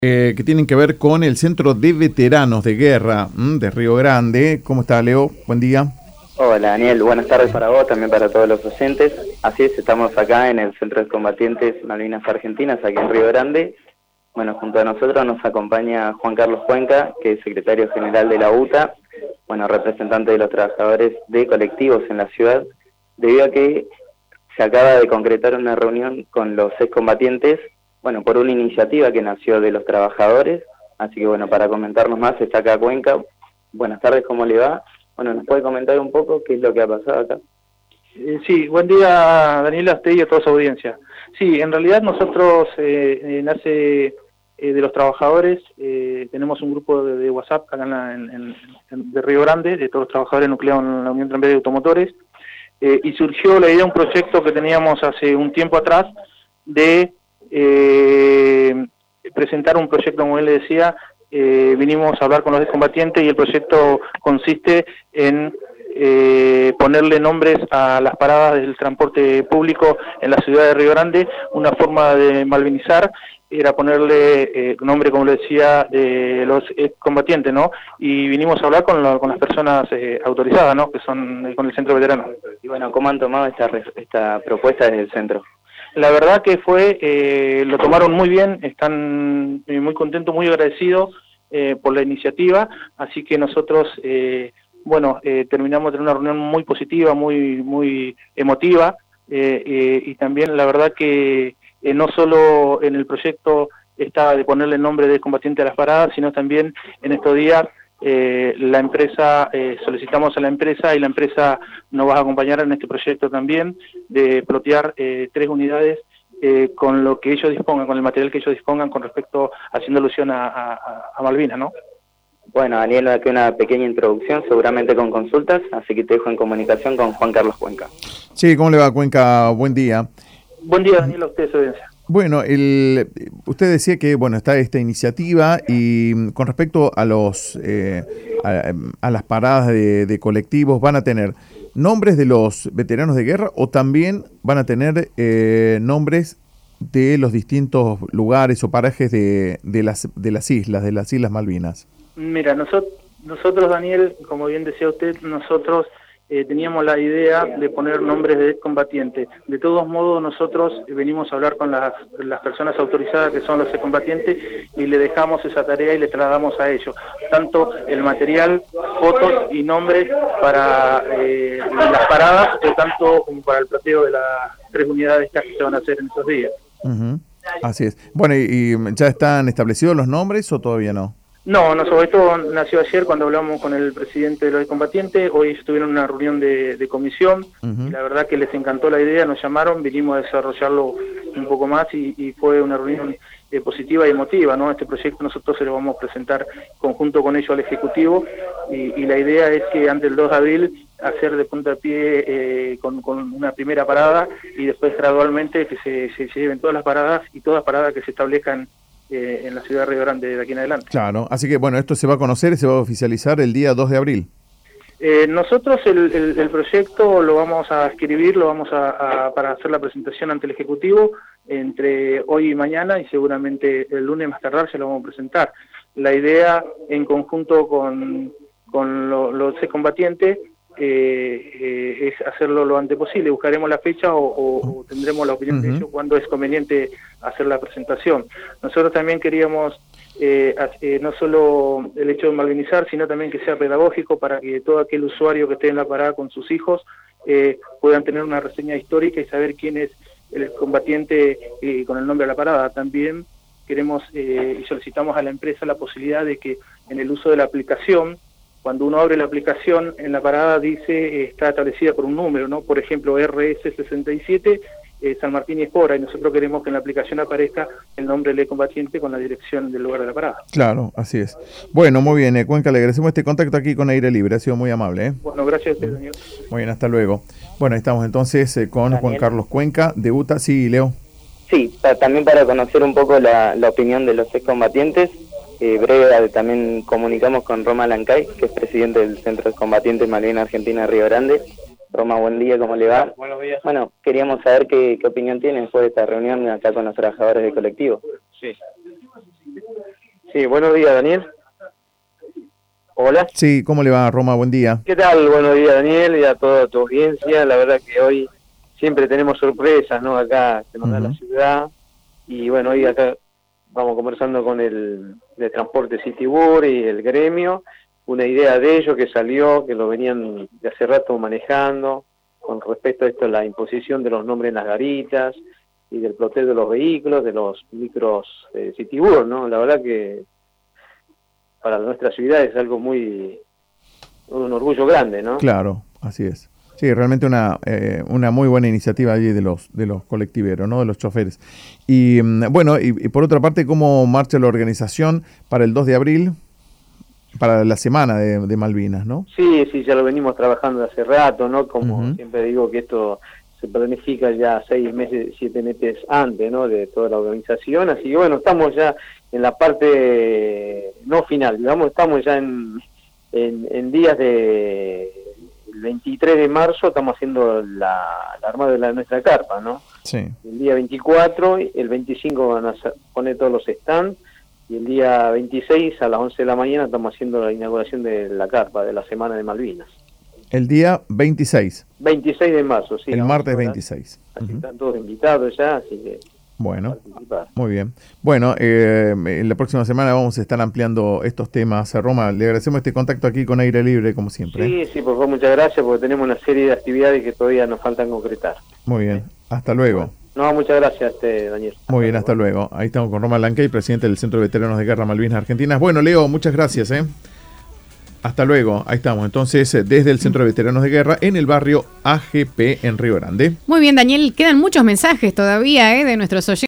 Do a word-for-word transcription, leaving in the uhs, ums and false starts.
eh, que tienen que ver con el Centro de Veteranos de Guerra ¿m? de Río Grande. ¿Cómo está, Leo? Buen día. Hola, Daniel. Buenas tardes para vos, también para todos los oyentes. Así es, estamos acá en el Centro de Combatientes Malvinas Argentinas, aquí en Río Grande. Bueno, junto a nosotros nos acompaña Juan Carlos Cuenca, que es secretario general de la U T A, bueno, representante de los trabajadores de colectivos en la ciudad, debido a que se acaba de concretar una reunión con los excombatientes, bueno, por una iniciativa que nació de los trabajadores. Así que, bueno, para comentarnos más está acá Cuenca. Buenas tardes, ¿cómo le va? Bueno, ¿nos puede comentar un poco qué es lo que ha pasado acá? Eh, sí, buen día, Daniela, a usted y a toda su audiencia. Sí, en realidad nosotros, eh, nace eh, de los trabajadores, eh, tenemos un grupo de, de WhatsApp acá en, la, en, en de Río Grande, de todos los trabajadores nucleados en la Unión Tranviaria de Automotores, eh, y surgió la idea de un proyecto que teníamos hace un tiempo atrás de eh, presentar un proyecto, como él le decía. Eh, vinimos a hablar con los excombatientes y el proyecto consiste en eh, ponerle nombres a las paradas del transporte público en la ciudad de Río Grande. Una forma de malvinizar era ponerle eh, nombre, como le decía, de los excombatientes, ¿no? Y vinimos a hablar con, lo, con las personas eh, autorizadas, ¿no? Que son eh, con el Centro Veterano. Y bueno, ¿cómo han tomado esta, esta propuesta desde el centro? La verdad que fue, eh, lo tomaron muy bien, están eh, muy contentos, muy agradecidos eh, por la iniciativa, así que nosotros, eh, bueno, eh, terminamos de una reunión muy positiva, muy muy emotiva, eh, eh, y también la verdad que eh, no solo en el proyecto está de ponerle el nombre de combatiente a las paradas, sino también en estos días Eh, la empresa, eh, solicitamos a la empresa y la empresa nos va a acompañar en este proyecto también de plotear eh, tres unidades eh, con lo que ellos dispongan, con el material que ellos dispongan con respecto, haciendo alusión a, a, a Malvinas, ¿no? Bueno, Daniel, aquí una pequeña introducción, seguramente con consultas, así que te dejo en comunicación con Juan Carlos Cuenca. Sí, ¿cómo le va, Cuenca? Buen día. Buen día, Daniel, a usted, su audiencia. Bueno, el, usted decía que bueno está esta iniciativa y con respecto a los eh, a, a las paradas de, de colectivos, ¿van a tener nombres de los veteranos de guerra o también van a tener eh, nombres de los distintos lugares o parajes de, de las de las islas, de las Islas Malvinas? Mira, nosotros, nosotros Daniel, como bien decía usted, nosotros Eh, teníamos la idea de poner nombres de excombatientes. De todos modos, nosotros venimos a hablar con las, las personas autorizadas que son los excombatientes y le dejamos esa tarea y le trasladamos a ellos tanto el material, fotos y nombres para eh, las paradas, o tanto como para el ploteo de las tres unidades que se van a hacer en esos días. Uh-huh. Así es. Bueno, ¿y, y ya están establecidos los nombres o todavía no? No, no, sobre todo nació ayer cuando hablamos con el presidente de los excombatientes. Hoy estuvieron en una reunión de, de comisión. Uh-huh. Y la verdad que les encantó la idea, nos llamaron, vinimos a desarrollarlo un poco más y, y fue una reunión eh, positiva y emotiva, ¿no? Este proyecto nosotros se lo vamos a presentar conjunto con ellos al Ejecutivo y, y la idea es que antes del dos de abril hacer de puntapié eh, con, con una primera parada y después gradualmente que se, se, se lleven todas las paradas y todas las paradas que se establezcan Eh, en la ciudad de Río Grande de aquí en adelante. Claro, así que bueno, esto se va a conocer y se va a oficializar el día dos de abril. Eh, nosotros el, el, el proyecto lo vamos a escribir, lo vamos a, a para hacer la presentación ante el Ejecutivo entre hoy y mañana y seguramente el lunes más tardar se lo vamos a presentar. La idea en conjunto con, con lo, los excombatientes Eh, eh, es hacerlo lo antes posible. Buscaremos la fecha o, o, o tendremos la opinión uh-huh. de ellos cuando es conveniente hacer la presentación. Nosotros también queríamos eh, eh, no solo el hecho de malvinizar, sino también que sea pedagógico para que todo aquel usuario que esté en la parada con sus hijos eh, puedan tener una reseña histórica y saber quién es el combatiente eh, con el nombre de la parada. También queremos eh, y solicitamos a la empresa la posibilidad de que en el uso de la aplicación, cuando uno abre la aplicación, en la parada dice, eh, está establecida por un número, ¿no? Por ejemplo, R S sesenta y siete, eh, San Martín y Espora, y nosotros queremos que en la aplicación aparezca el nombre del combatiente con la dirección del lugar de la parada. Claro, así es. Bueno, muy bien, eh, Cuenca, le agradecemos este contacto aquí con Aire Libre, ha sido muy amable. ¿eh? Bueno, gracias a usted, Daniel. Muy bien, hasta luego. Bueno, ahí estamos entonces eh, con Daniel. Juan Carlos Cuenca, de U T A. Sí, Leo. Sí, pa- también para conocer un poco la, la opinión de los excombatientes. Eh, breve, también comunicamos con Roma Lancay, que es presidente del Centro de Combatientes Malvinas Argentina Río Grande. Roma, buen día, ¿cómo le va? Buenos días. Bueno, queríamos saber qué, qué opinión tiene después de esta reunión acá con los trabajadores del colectivo. Sí. Sí, buenos días, Daniel. Hola. Sí, ¿cómo le va, Roma? Buen día. ¿Qué tal? Buenos días, Daniel, y a toda tu audiencia. La verdad que hoy siempre tenemos sorpresas, ¿no? Acá que nos da uh-huh. la ciudad. Y bueno, hoy acá vamos conversando con el de Transporte Citibur y el gremio. Una idea de ellos que salió, que lo venían de hace rato manejando, con respecto a esto, la imposición de los nombres en las garitas y del ploteo de los vehículos, de los micros eh, Citibur, ¿no? La verdad que para nuestra ciudad es algo muy, un orgullo grande, ¿no? Claro, así es. Sí, realmente una eh, una muy buena iniciativa allí de los de los colectiveros, ¿no? De los choferes. Y bueno, y, y por otra parte, ¿cómo marcha la organización para el dos de abril? Para la semana de, de Malvinas, ¿no? Sí, sí, ya lo venimos trabajando hace rato, ¿no? Como uh-huh. siempre digo que esto se planifica ya seis meses, siete meses antes, ¿no? De toda la organización, así que bueno, estamos ya en la parte no final, digamos, estamos ya en, en, en días de el veintitrés de marzo estamos haciendo la, la armada de la, nuestra carpa, ¿no? Sí. El día veinticuatro, el veinticinco van a poner todos los stands, y el día veintiséis a las once de la mañana estamos haciendo la inauguración de la carpa de la Semana de Malvinas. El día veintiséis. veintiséis de marzo, sí. El martes veintiséis. Así uh-huh. están todos invitados ya, así que... Bueno, muy bien. Bueno, eh, en la próxima semana vamos a estar ampliando estos temas. Roma, le agradecemos este contacto aquí con Aire Libre, como siempre. Sí, sí, por favor, muchas gracias, porque tenemos una serie de actividades que todavía nos faltan concretar. Muy bien, hasta luego. No, muchas gracias, este, Daniel. Muy bien, hasta luego. Ahí estamos con Roma Lancay, presidente del Centro de Veteranos de Guerra Malvinas Argentinas. Bueno, Leo, muchas gracias, ¿eh? Hasta luego, ahí estamos. Entonces, desde el Centro de Veteranos de Guerra, en el barrio A G P en Río Grande. Muy bien, Daniel, quedan muchos mensajes todavía, ¿eh? De nuestros oyentes.